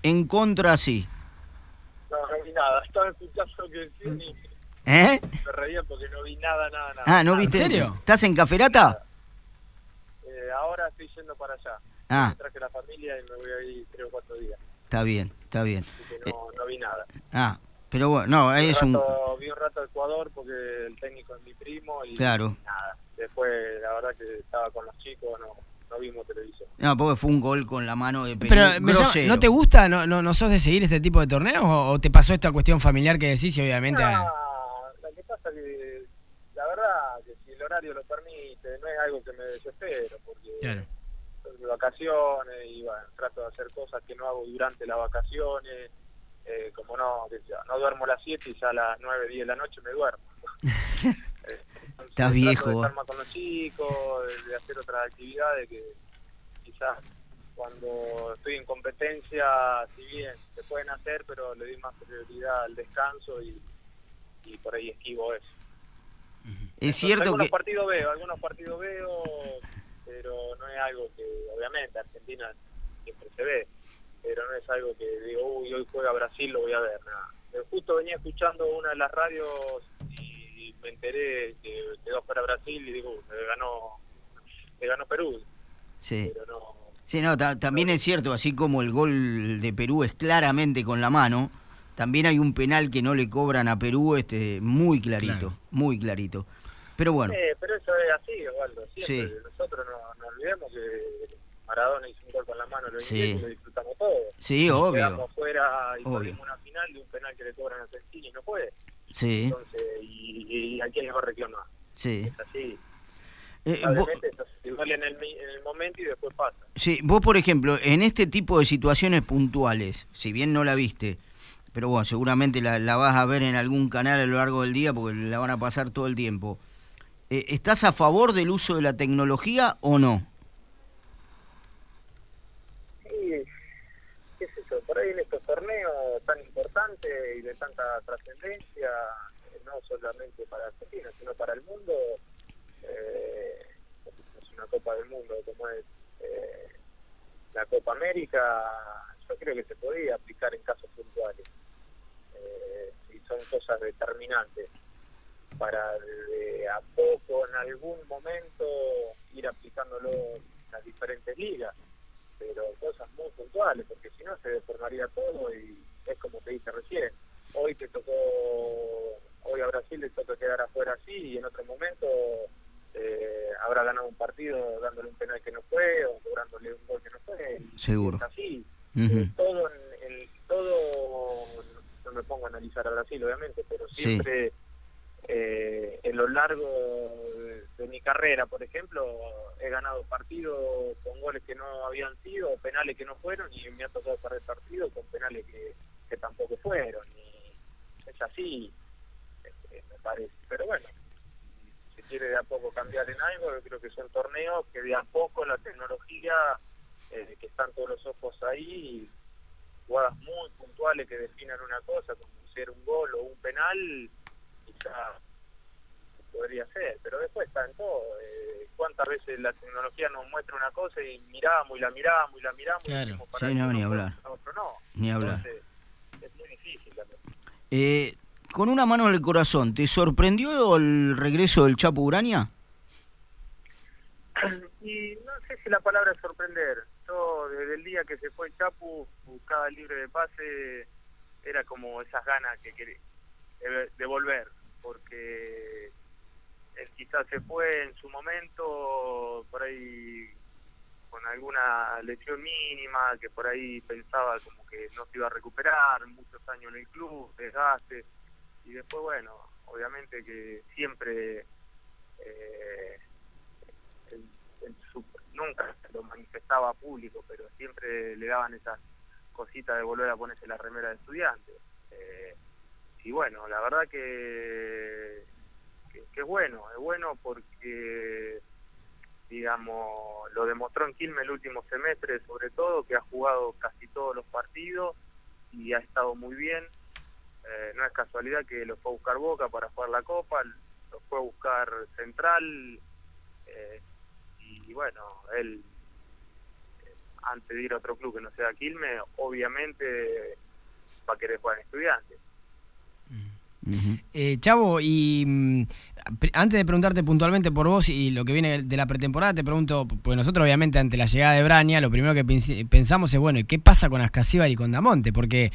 en contra sí. No vi nada. Estaba escuchando lo que decían y ¿Eh? me reía porque no vi nada. Ah, ¿no Nada. viste? ¿En serio? ¿Estás en Caferata? Ahora estoy yendo para allá. Ah. Me traje la familia y me voy a ir 3 o 4 días. Está bien. Así que no vi nada. Pero bueno, no, Vi es un rato Ecuador porque el técnico es mi primo y Claro. nada. Después, la verdad que estaba con los chicos, no vimos televisión. No, porque fue un gol con la mano de Perú. Pero grosero. ¿no te gusta? ¿No sos de seguir este tipo de torneos? ¿O te pasó esta cuestión familiar que decís y obviamente... Lo que pasa que, la verdad, que si el horario lo permite, no es algo que me desespero, porque Claro. son de vacaciones y bueno, trato de hacer cosas que no hago durante las vacaciones, como no duermo a las 7 y ya a las 9, 10 de la noche me duermo. Estás viejo. De estar más con los chicos, de hacer otras actividades que quizás cuando estoy en competencia, si bien se pueden hacer, pero le doy más prioridad al descanso y por ahí esquivo eso. Es cierto algunos que... algunos partidos veo, pero no es algo que, obviamente, Argentina siempre se ve, pero no es algo que digo, hoy juega Brasil, lo voy a ver, nada. Justo venía escuchando una de las radios y me enteré que quedó fuera Brasil y digo, le ganó Perú. Sí. Pero no... Sí, no, también es cierto, así como el gol de Perú es claramente con la mano, también hay un penal que no le cobran a Perú muy clarito, Claro. muy clarito. Pero bueno. Pero eso es así, Osvaldo, siempre. Sí. Nosotros no olvidemos que Maradona hizo un gol con la mano, lo Sí. lo disfrutamos todos. Sí, obvio. Quedamos fuera y Obvio. perdimos una final de un penal que le cobran a Argentina y no puede. Sí, Entonces, ¿y a quién le va a reclamar? sí. Es así. Vos, Obviamente, se duele en el momento y después pasa. sí, vos, por ejemplo, en este tipo de situaciones puntuales, si bien no la viste, pero bueno, seguramente la vas a ver en algún canal a lo largo del día porque la van a pasar todo el tiempo. ¿Estás a favor del uso de la tecnología o no? Sí, qué sé yo, por ahí en estos torneos tan importantes y de tanta trascendencia, no solamente para Argentina, sino para el mundo, es una Copa del Mundo como es la Copa América, yo creo que se podía aplicar en casos puntuales, si son cosas determinantes, para de a poco en algún momento ir aplicándolo en las diferentes ligas, pero cosas muy puntuales, porque si no se deformaría todo y es como te dije recién, hoy a Brasil le toca quedar afuera así y en otro momento habrá ganado un partido dándole un penal que no fue o cobrándole un gol que no fue. Seguro. Es así. Uh-huh. Todo no me pongo a analizar a Brasil obviamente, pero siempre en lo largo de mi carrera, por ejemplo, he ganado partidos con goles que no habían sido, o penales que no fueron, y me ha tocado perder partidos con penales que tampoco fueron, y es así, me parece. Pero bueno, si se quiere de a poco cambiar en algo, yo creo que son torneos que de a poco la tecnología, que están todos los ojos ahí, jugadas muy puntuales que definan una cosa, como ser un gol o un penal, quizá podría ser, pero después está en todo. ¿Cuántas veces la tecnología nos muestra una cosa y miramos y la miramos y la miramos? Claro. Y decimos, para Sí, no, ni hablar. para otro no. Ni hablar. Entonces, es muy difícil también. Con una mano en el corazón, ¿te sorprendió el regreso del Chapo Urania? Y no sé si la palabra es sorprender. Yo, desde el día que se fue el Chapu, cada libre de pase era como esas ganas de volver, porque él quizás se fue en su momento, por ahí con alguna lesión mínima, que por ahí pensaba como que no se iba a recuperar, muchos años en el club, desgaste, y después, bueno, obviamente que siempre... nunca lo manifestaba a público, pero siempre le daban esas cositas de volver a ponerse la remera de estudiante. Y bueno, la verdad que es bueno porque, digamos, lo demostró en Quilmes el último semestre, sobre todo, que ha jugado casi todos los partidos y ha estado muy bien. No es casualidad que lo fue a buscar Boca para jugar la Copa, lo fue a buscar Central, y bueno, él antes de ir a otro club que no sea Quilmes, obviamente va a querer jugar en Estudiantes. Chavo, y antes de preguntarte puntualmente por vos y lo que viene de la pretemporada, te pregunto, pues nosotros obviamente ante la llegada de Braña, lo primero que pensamos es, bueno, ¿y qué pasa con Ascasíbar y con Damonte? Porque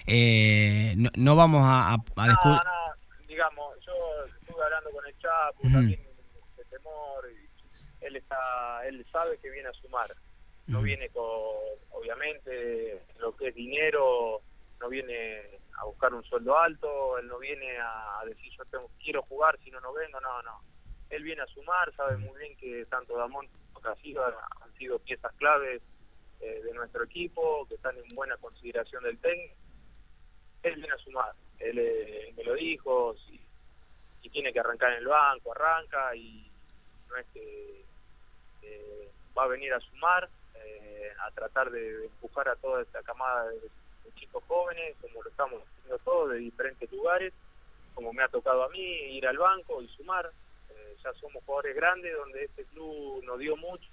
no vamos a descubrir... No, digamos, yo estuve hablando con el Chapo, también de temor, y él sabe que viene a sumar, no viene con, obviamente, lo que es dinero, no viene a buscar un sueldo alto, él no viene a decir quiero jugar, si no vengo, no. Él viene a sumar, sabe muy bien que tanto Damonte como Ascasíbar han sido piezas claves de nuestro equipo, que están en buena consideración del técnico. Él viene a sumar, él me lo dijo, si tiene que arrancar en el banco, arranca, y no es que va a venir a sumar, a tratar de empujar a toda esta camada de chicos jóvenes, como lo estamos haciendo todos, de diferentes lugares, como me ha tocado a mí, ir al banco y sumar. Ya somos jugadores grandes, donde este club nos dio mucho.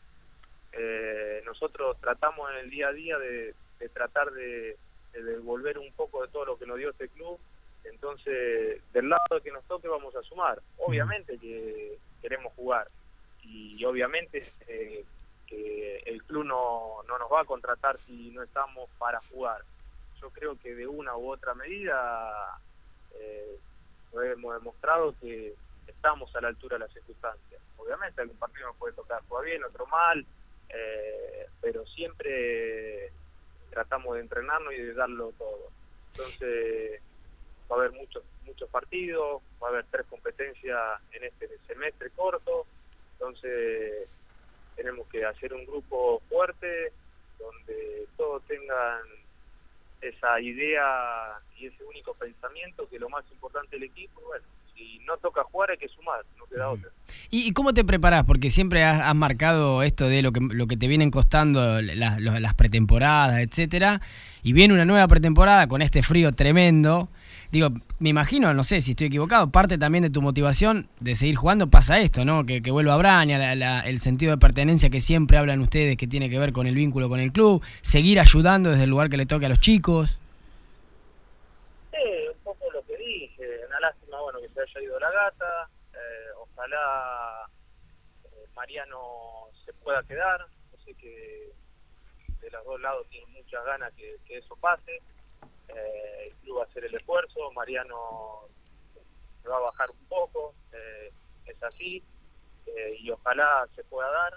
Nosotros tratamos en el día a día de tratar de devolver un poco de todo lo que nos dio este club. Entonces, del lado que nos toque vamos a sumar. Obviamente que queremos jugar, y obviamente que el club no nos va a contratar si no estamos para jugar. Yo creo que de una u otra medida lo hemos demostrado que estamos a la altura de las circunstancias. Obviamente algún partido nos puede tocar jugar bien, otro mal, pero siempre tratamos de entrenarnos y de darlo todo. Entonces va a haber muchos partidos, va a haber 3 competencias en este semestre corto, entonces tenemos que hacer un grupo fuerte donde todos tengan esa idea y ese único pensamiento, que lo más importante del equipo, bueno, si no toca jugar hay que sumar, no queda otra. ¿Y cómo te preparás? Porque siempre has marcado esto de lo que te vienen costando las pretemporadas, etcétera, y viene una nueva pretemporada con este frío tremendo. Digo, me imagino, no sé si estoy equivocado, parte también de tu motivación de seguir jugando pasa esto, ¿no? Que vuelva Braña, el sentido de pertenencia que siempre hablan ustedes, que tiene que ver con el vínculo con el club, seguir ayudando desde el lugar que le toque a los chicos. Sí, un poco lo que dije, una lástima, bueno, que se haya ido la gata, ojalá Mariano se pueda quedar, yo sé que de los dos lados tienen muchas ganas que eso pase. El club va a hacer el esfuerzo, Mariano se va a bajar un poco, es así, y ojalá se pueda dar,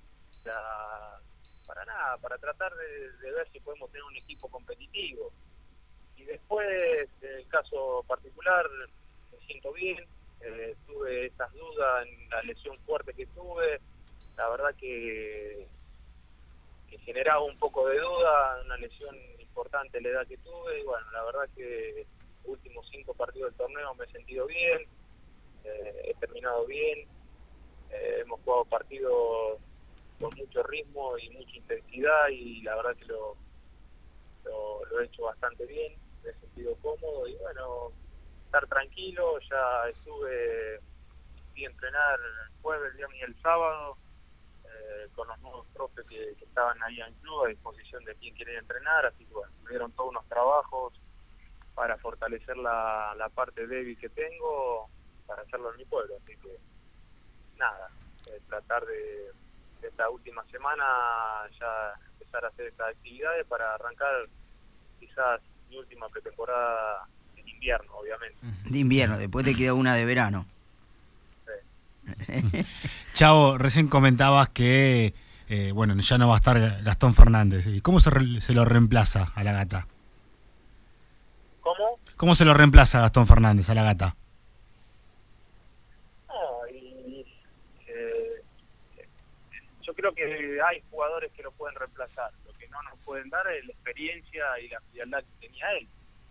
para tratar de ver si podemos tener un equipo competitivo. Y después, en el caso particular, me siento bien, tuve estas dudas en la lesión fuerte que tuve, la verdad que generaba un poco de duda, una lesión importante la edad que tuve, y bueno, la verdad que los últimos 5 partidos del torneo me he sentido bien, he terminado bien, hemos jugado partidos con mucho ritmo y mucha intensidad, y la verdad que lo he hecho bastante bien, me he sentido cómodo, y bueno, estar tranquilo. Ya fui a entrenar el jueves, el viernes y el sábado, con los nuevos profes que estaban ahí en el club a disposición de quien quiere entrenar, así que bueno, me dieron todos unos trabajos para fortalecer la parte débil que tengo, para hacerlo en mi pueblo, así que nada, tratar de esta última semana ya empezar a hacer estas actividades para arrancar quizás mi última pretemporada en invierno, obviamente. De invierno, después te queda una de verano. Chavo, recién comentabas que bueno, ya no va a estar Gastón Fernández. ¿Y cómo se lo reemplaza a la gata? ¿Cómo? ¿Cómo se lo reemplaza Gastón Fernández a la gata? Yo creo que hay jugadores que lo pueden reemplazar. Lo que no nos pueden dar es la experiencia y la frialdad que tenía él.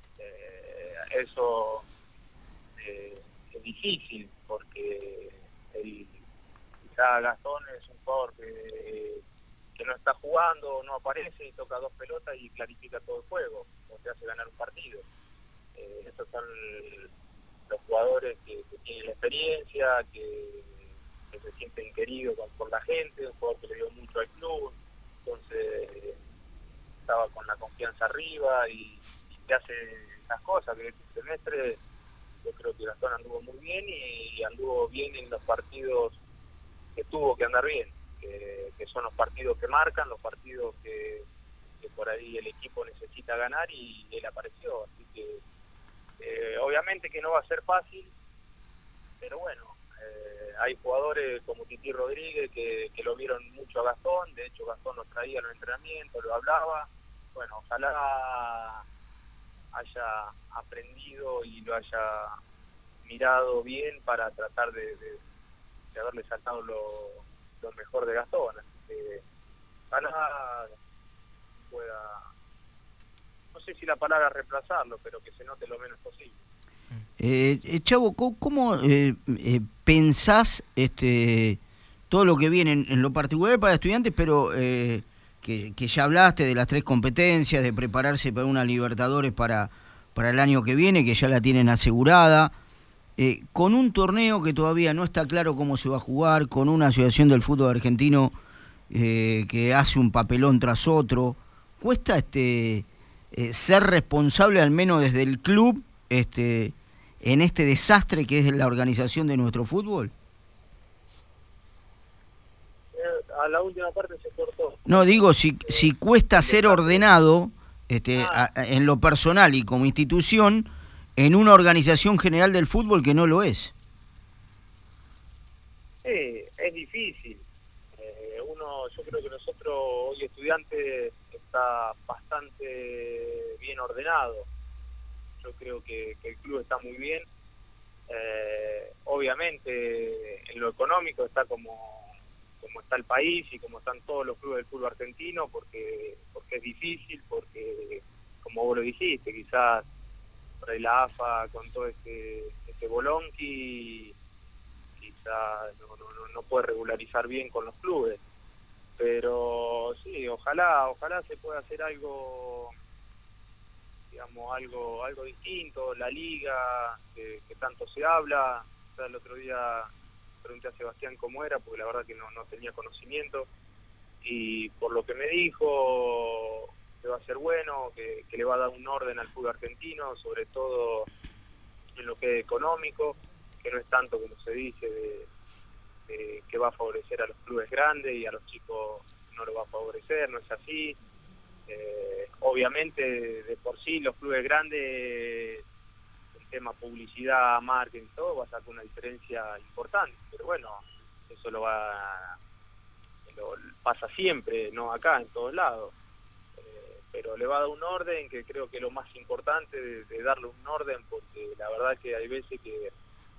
Eso es difícil, porque quizá Gastón es un jugador que no está jugando, no aparece y toca 2 pelotas y clarifica todo el juego, o te hace ganar un partido. Esos son los jugadores que tienen la experiencia, que se sienten queridos por la gente, un jugador que le dio mucho al club. entonces estaba con la confianza arriba y te hace las cosas, que este semestre yo creo que Gastón anduvo muy bien y anduvo bien en los partidos que tuvo que andar bien, que son los partidos que marcan, los partidos que por ahí el equipo necesita ganar y él apareció, así que obviamente que no va a ser fácil, pero bueno, hay jugadores como Titi Rodríguez que lo vieron mucho a Gastón, de hecho Gastón lo traía en los entrenamientos, lo hablaba, bueno, ojalá haya aprendido y lo haya mirado bien para tratar de haberle sacado lo mejor de Gastón, así que ojalá pueda, no sé si la palabra reemplazarlo, pero que se note lo menos posible. Chavo, ¿cómo pensás todo lo que viene en lo particular para estudiantes, pero que ya hablaste de las 3 competencias, de prepararse para una Libertadores para el año que viene, que ya la tienen asegurada, con un torneo que todavía no está claro cómo se va a jugar, con una asociación del fútbol argentino que hace un papelón tras otro? ¿Cuesta ser responsable, al menos desde el club, en este desastre que es la organización de nuestro fútbol? A la última parte se cortó. No, digo, si cuesta ser ordenado en lo personal y como institución en una organización general del fútbol que no lo es. Es difícil. Yo creo que nosotros, hoy Estudiantes, está bastante bien ordenado. Yo creo que el club está muy bien. Obviamente en lo económico está como está el país y como están todos los clubes del fútbol argentino, porque es difícil, porque como vos lo dijiste, quizás por ahí la AFA con todo este bolonqui quizás no puede regularizar bien con los clubes, pero sí, ojalá se pueda hacer algo, digamos, algo distinto, la liga que tanto se habla. O sea, el otro día pregunté a Sebastián cómo era, porque la verdad que no tenía conocimiento, y por lo que me dijo que va a ser bueno, que le va a dar un orden al fútbol argentino, sobre todo en lo que es económico, que no es tanto como se dice que va a favorecer a los clubes grandes y a los chicos no lo va a favorecer, no es así. Obviamente de por sí los clubes grandes, el tema publicidad, marketing, todo va a sacar una diferencia importante, pero bueno, eso lo pasa siempre, no acá, en todos lados, pero le va a dar un orden, que creo que es lo más importante de darle un orden, porque la verdad que hay veces que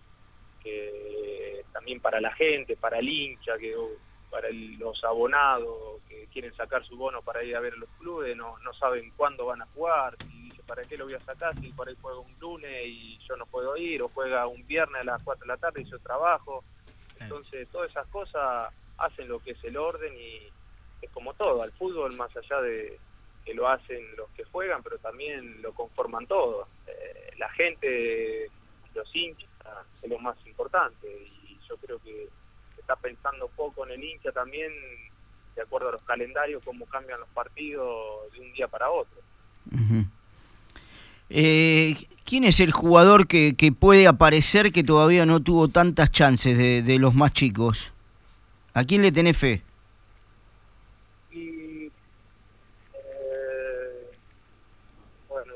también para la gente, para el hincha, para los abonados que quieren sacar su bono para ir a ver los clubes, no saben cuándo van a jugar, y dice, ¿para qué lo voy a sacar si por ahí juega un lunes y yo no puedo ir, o juega un viernes a las 4 de la tarde y yo trabajo? Entonces todas esas cosas hacen lo que es el orden, y es como todo, al fútbol, más allá de que lo hacen los que juegan, pero también lo conforman todos, la gente, los hinchas, es lo más importante, y yo creo que está pensando poco en el hincha también, de acuerdo a los calendarios, cómo cambian los partidos de un día para otro. Uh-huh. ¿Quién es el jugador que puede aparecer que todavía no tuvo tantas chances de los más chicos? ¿A quién le tenés fe? Y bueno,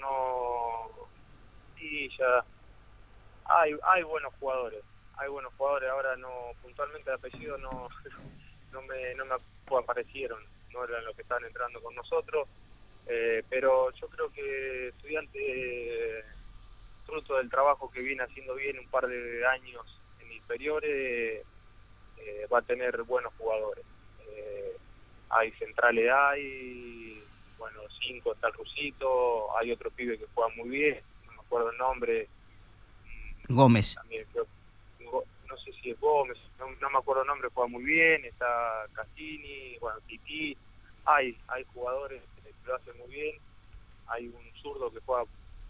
sí, ya hay buenos jugadores. Ahora no, puntualmente de apellido no me aparecieron, no eran los que estaban entrando con nosotros, pero yo creo que Estudiante, fruto del trabajo que viene haciendo bien un par de años en inferiores, va a tener buenos jugadores. Hay centrales, bueno, 5 está el Rusito, hay otro pibe que juega muy bien, no me acuerdo el nombre. Gómez. También creo, no sé si es Gómez, no me acuerdo el nombre, juega muy bien, está Cassini, bueno, Titi, hay jugadores que lo hacen muy bien, hay un zurdo que juega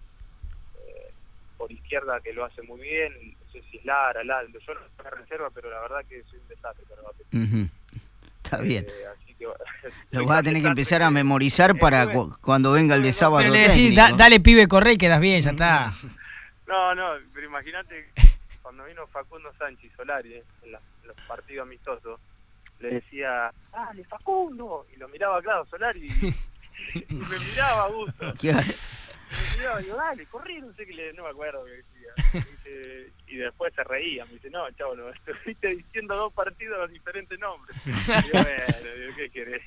por izquierda que lo hace muy bien, no sé si es Lara, yo no tengo reserva, pero la verdad que soy un desastre para bater. Uh-huh. Está bien. Así que, lo vas a tener que empezar a memorizar para cuando venga el de sábado. Pero le decís, dale pibe, corre y quedas bien, ya está. No, pero imagínate cuando vino Facundo Sánchez Solari en los partidos amistosos, le decía, dale Facundo, y lo miraba claro Solari y me miraba a gusto. Claro. Me miraba y digo, dale, corrí, no me acuerdo qué decía. Y después se reía, me dice, no, chavo, lo estuviste diciendo 2 partidos con diferentes nombres. Y yo, bueno, ¿qué querés?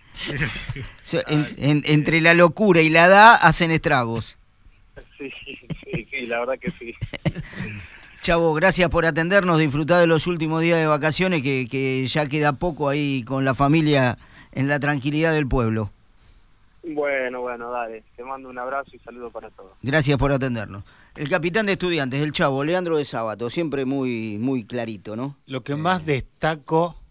Entre la locura y la edad hacen estragos. Sí, la verdad que sí. Chavo, gracias por atendernos, disfrutar de los últimos días de vacaciones, que ya queda poco ahí con la familia en la tranquilidad del pueblo. Bueno, dale, te mando un abrazo y saludo para todos. Gracias por atendernos. El capitán de Estudiantes, el Chavo, Leandro de Sábato, siempre muy clarito, ¿no? Lo que más destaco